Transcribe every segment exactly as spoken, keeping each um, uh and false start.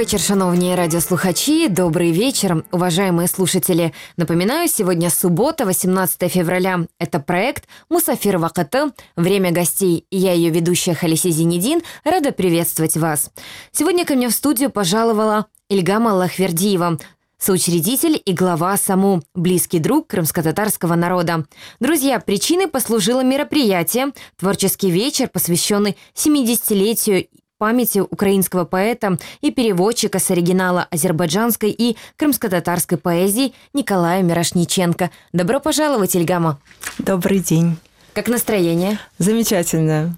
вечір, шановні радиослухачи, добрый вечер, уважаемые слушатели. Напоминаю, сегодня суббота, восемнадцатое февраля. Это проект «Мусафир Вакыты», «Время гостей». И я, ее ведущая Халиси Зинедин, рада приветствовать вас. Сегодня ко мне в студию пожаловала Ильгам Аллахвердиева, соучредитель и глава САМУ, близкий друг крымско-татарского народа. Друзья, причиной послужило мероприятие «Творческий вечер», посвященный семидесятилетию памяти украинского поэта и переводчика с оригинала азербайджанской и крымско-татарской поэзии Николая Мирошниченко. Добро пожаловать, Ильгама. Добрый день. Как настроение? Замечательно.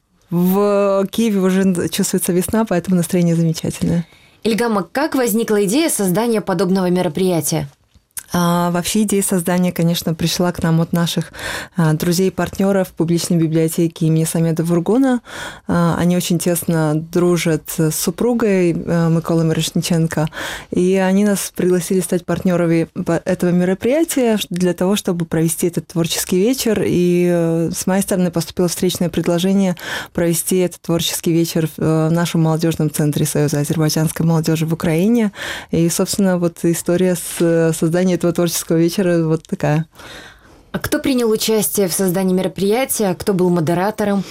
В Киеве уже чувствуется весна, поэтому настроение замечательное. Ильгама, как возникла идея создания подобного мероприятия? А, вообще идея создания, конечно, пришла к нам от наших а, друзей и партнеров публичной библиотеки имени Самеда Вургуна. А, они очень тесно дружат с супругой а, Миколы Мирошниченко, и они нас пригласили стать партнерами этого мероприятия для того, чтобы провести этот творческий вечер. И а, с моей стороны поступило встречное предложение провести этот творческий вечер в нашем молодежном центре Союза азербайджанской молодежи в Украине. И, собственно, вот история с созданием этого творческого вечера вот такая. А кто принял участие в создании мероприятия? Кто был модератором?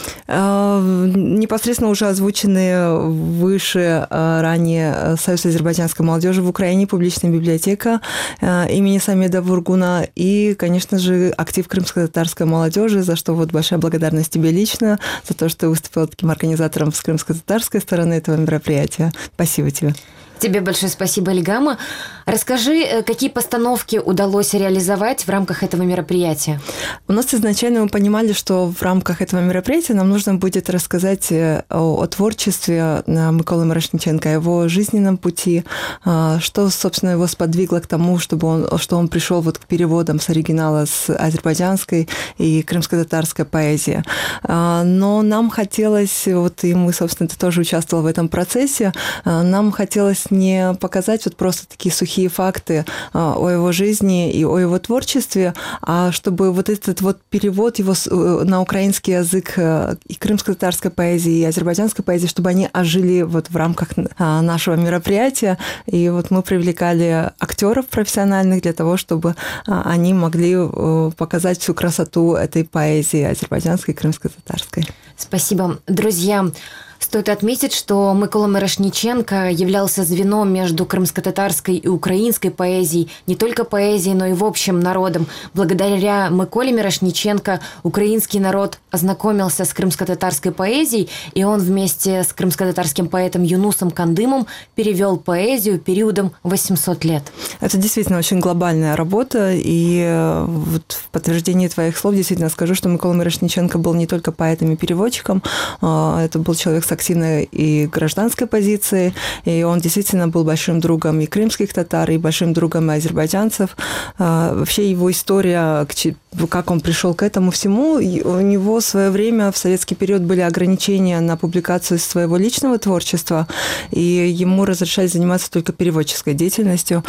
Непосредственно уже озвученные выше ранее Союз азербайджанской молодежи в Украине, публичная библиотека имени Самеда Вургуна и, конечно же, актив крымско-татарской молодежи, за что вот большая благодарность тебе лично, за то, что ты выступила таким организатором с крымско-татарской стороны этого мероприятия. Спасибо тебе. Тебе большое спасибо, Ильгама. Расскажи, какие постановки удалось реализовать в рамках этого мероприятия? У нас изначально мы понимали, что в рамках этого мероприятия нам нужно будет рассказать о, о творчестве Миколы Мирошниченко, о его жизненном пути, что, собственно, его сподвигло к тому, чтобы он, что он пришел вот к переводам с оригинала с азербайджанской и крымско-татарской поэзии. Но нам хотелось, вот и мы, собственно, ты тоже участвовал в этом процессе, нам хотелось не показать вот просто такие сухие факты о его жизни и о его творчестве, а чтобы вот этот вот перевод его на украинский язык и крымско-татарской поэзии, и азербайджанской поэзии, чтобы они ожили вот в рамках нашего мероприятия. И вот мы привлекали актеров профессиональных для того, чтобы они могли показать всю красоту этой поэзии азербайджанской и крымско-татарской. Спасибо. Друзья, стоит отметить, что Микола Мирошниченко являлся звеном между крымско-татарской и украинской поэзией, не только поэзией, но и в общем народом. Благодаря Миколе Мирошниченко украинский народ ознакомился с крымско-татарской поэзией, и он вместе с крымско-татарским поэтом Юнусом Кандымом перевел поэзию периодом восемьсот лет. Это действительно очень глобальная работа, и вот в подтверждении твоих слов действительно скажу, что Микола Мирошниченко был не только поэтом и переводчиком, это был человек с активной и гражданской позицией, и он действительно был большим другом и крымских татар, и большим другом и азербайджанцев. Вообще его история, как он пришел к этому всему, у него в свое время в советский период были ограничения на публикацию своего личного творчества, и ему разрешали заниматься только переводческой деятельностью.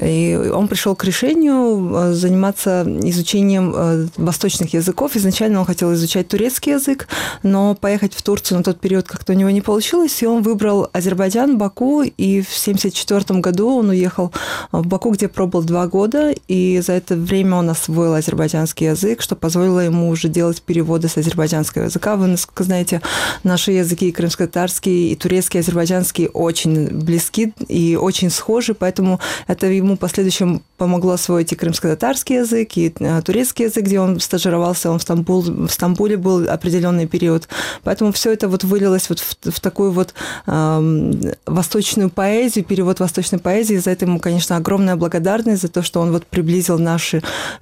И он пришел к решению заниматься изучением восточных языков. Изначально он хотел изучать турецкий язык, но поехать в Турцию на тот период как-то у него не получилось, и он выбрал Азербайджан, Баку, и в семьдесят четвёртом году он уехал в Баку, где пробыл два года, и за это время он освоил азербайджанский язык, что позволило ему уже делать переводы с азербайджанского языка. Вы, насколько знаете, наши языки, крымско-татарский и турецкий, азербайджанский, очень близки и очень схожи, поэтому это ему в последующем помогло освоить и крымско-татарский язык, и турецкий язык, где он стажировался, он в, Стамбул, в Стамбуле был определенный период. Поэтому все это вот вылилось вот в, в такую вот э, восточную поэзию, перевод восточной поэзии. За это ему, конечно, огромная благодарность за то, что он вот приблизил наши,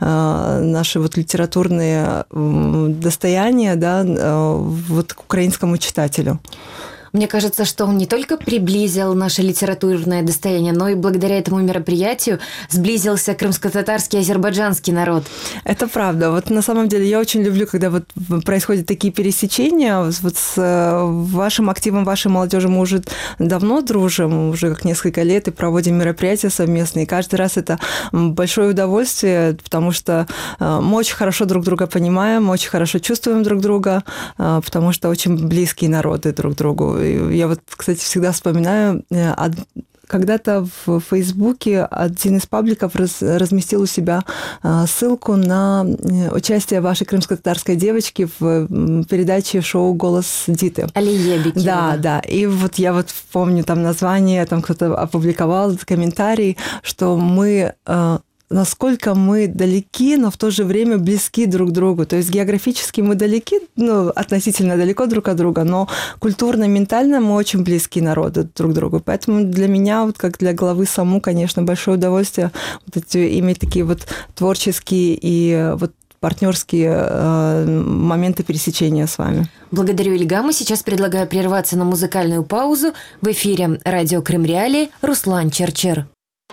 э, наши вот литературные достояния, да, э, вот к украинскому читателю. Мне кажется, что он не только приблизил наше литературное достояние, но и благодаря этому мероприятию сблизился крымско-татарский и азербайджанский народ. Это правда. Вот на самом деле я очень люблю, когда вот происходят такие пересечения. Вот с вашим активом, вашей молодежи мы уже давно дружим, уже как несколько лет, и проводим мероприятия совместные. И каждый раз это большое удовольствие, потому что мы очень хорошо друг друга понимаем, мы очень хорошо чувствуем друг друга, потому что очень близкие народы друг к другу. Я вот, кстати, всегда вспоминаю когда-то в Фейсбуке один из пабликов раз, разместил у себя ссылку на участие вашей крымско-татарской девочки в передаче шоу «Голос Диты». Алия Бекирова. Да, да. И вот я вот помню там название, там кто-то опубликовал комментарий, что мы... насколько мы далеки, но в то же время близки друг к другу. То есть географически мы далеки, ну, относительно далеко друг от друга, но культурно-ментально мы очень близки народы друг к другу. Поэтому для меня, вот как для главы САМУ, конечно, большое удовольствие вот эти, иметь такие вот творческие и вот партнерские э, моменты пересечения с вами. Благодарю, Ильгаму. Сейчас предлагаю прерваться на музыкальную паузу. В эфире радио Крым Реалии Руслан Черчер.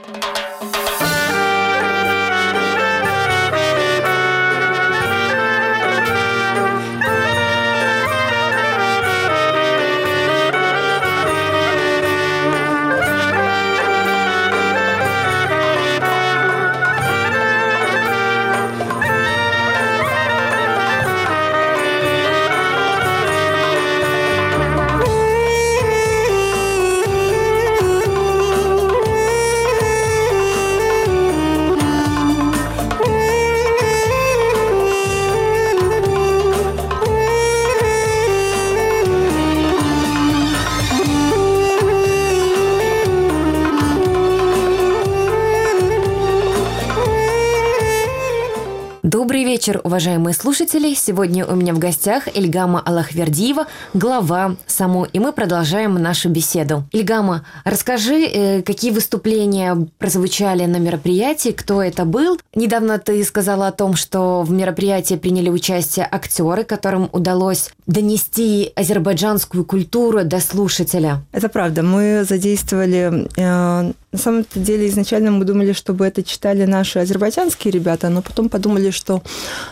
Добрый вечер, уважаемые слушатели. Сегодня у меня в гостях Ильгама Аллахвердиева, глава САМУ, и мы продолжаем нашу беседу. Ильгама, расскажи, какие выступления прозвучали на мероприятии, кто это был? Недавно ты сказала о том, что в мероприятии приняли участие актеры, которым удалось донести азербайджанскую культуру до слушателя. Это правда. Мы задействовали... Э, на самом деле, изначально мы думали, чтобы это читали наши азербайджанские ребята, но потом подумали, что,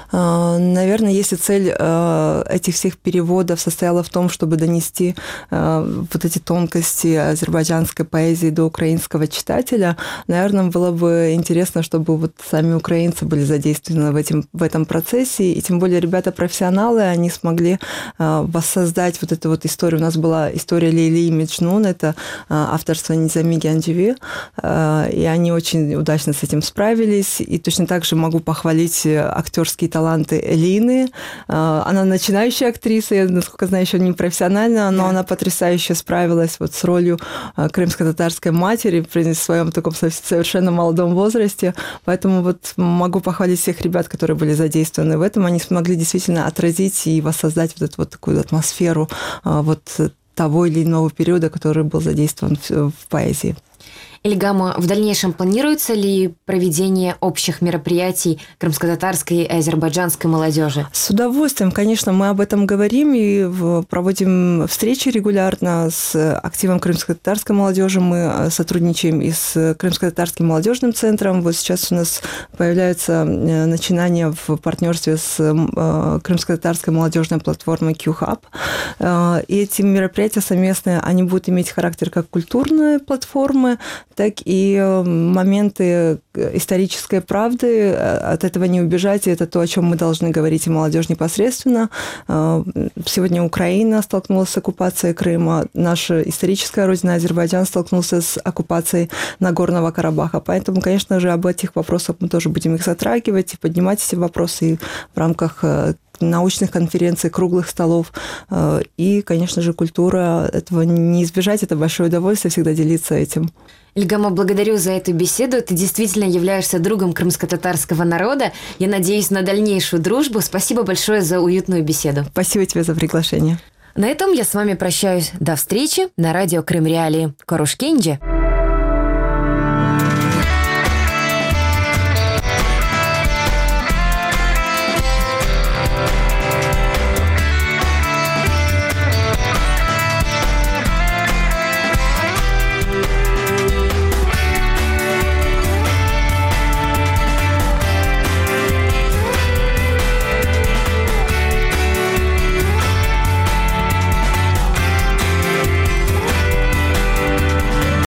э, наверное, если цель э, этих всех переводов состояла в том, чтобы донести э, вот эти тонкости азербайджанской поэзии до украинского читателя, наверное, было бы интересно, чтобы вот сами украинцы были задействованы в, этим, в этом процессе, и тем более ребята профессионалы, они смогли э, воссоздать вот эту вот историю. У нас была история Лейли и Меджнун, это э, авторство Низами Гянджеви, э, и они очень удачно с этим справились, и точно так же могу похвалить актерские таланты Элины. Она начинающая актриса, я, насколько знаю, еще не профессиональная, но yeah. она потрясающе справилась вот с ролью крымско-татарской матери при своем таком совершенно молодом возрасте. Поэтому вот могу похвалить всех ребят, которые были задействованы в этом. Они смогли действительно отразить и воссоздать вот эту вот такую атмосферу вот того или иного периода, который был задействован в, в поэзии. Ильгама, в дальнейшем планируется ли проведение общих мероприятий крымско-татарской и азербайджанской молодежи? С удовольствием, конечно, мы об этом говорим и проводим встречи регулярно с активом крымско-татарской молодежи. Мы сотрудничаем и с крымско-татарским молодежным центром. Вот сейчас у нас появляются начинания в партнерстве с крымско-татарской молодежной платформой Q-Hub. И эти мероприятия совместные, они будут иметь характер как культурной платформы, так и моменты исторической правды. От этого не убежать, и это то, о чем мы должны говорить, и молодежь непосредственно. Сегодня Украина столкнулась с оккупацией Крыма, наша историческая родина Азербайджан столкнулся с оккупацией Нагорного Карабаха. Поэтому, конечно же, об этих вопросах мы тоже будем их затрагивать и поднимать эти вопросы и в рамках научных конференций, круглых столов. И, конечно же, культура. Этого не избежать, это большое удовольствие всегда делиться этим. Ильгама, благодарю за эту беседу. Ты действительно являешься другом крымско-татарского народа. Я надеюсь на дальнейшую дружбу. Спасибо большое за уютную беседу. Спасибо тебе за приглашение. На этом я с вами прощаюсь. До встречи на радио Крым Реалии. Корушкенджи.